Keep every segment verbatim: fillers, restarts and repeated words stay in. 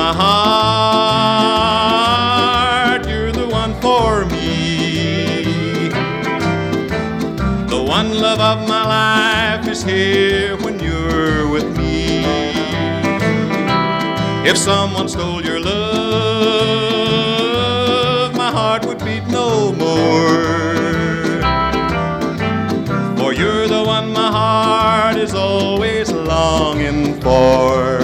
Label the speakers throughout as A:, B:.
A: my heart, you're the one for me. The one love of my life is here when you're with me. If someone stole your love, my heart would beat no more. For you're the one my heart is always longing for.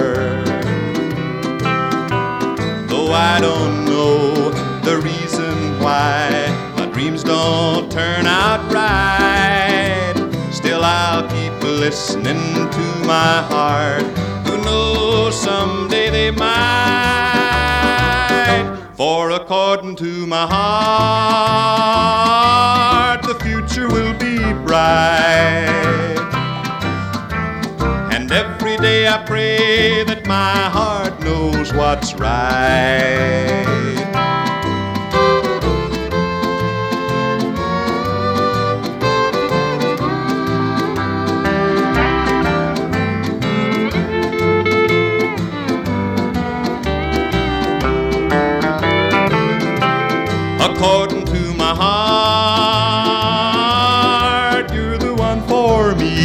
A: Though I don't know the reason why my dreams don't turn out right, still I'll keep listening to my heart. Who knows, someday they might. For according to my heart, the future will be bright. And every day I pray that my heart knows what's right. According to my heart, you're the one for me.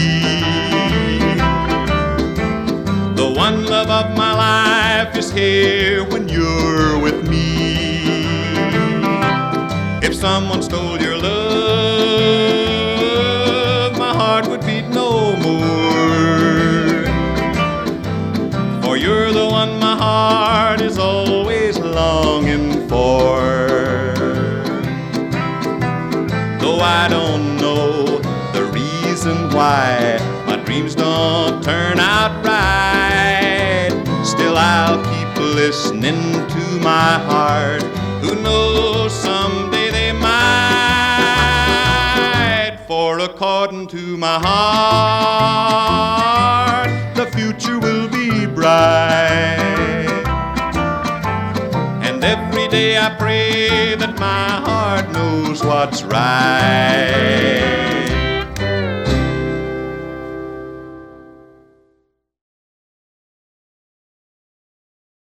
A: The one love of my life is here when you're with me. If someone stole your love, my heart would beat no more. For you're the one my heart is always longing for. Though I don't know the reason why my dreams don't turn out right, still I'll keep listening to my heart. Who knows, someday they might. For according to my heart, the future will be bright. And every day I pray that my heart knows what's right.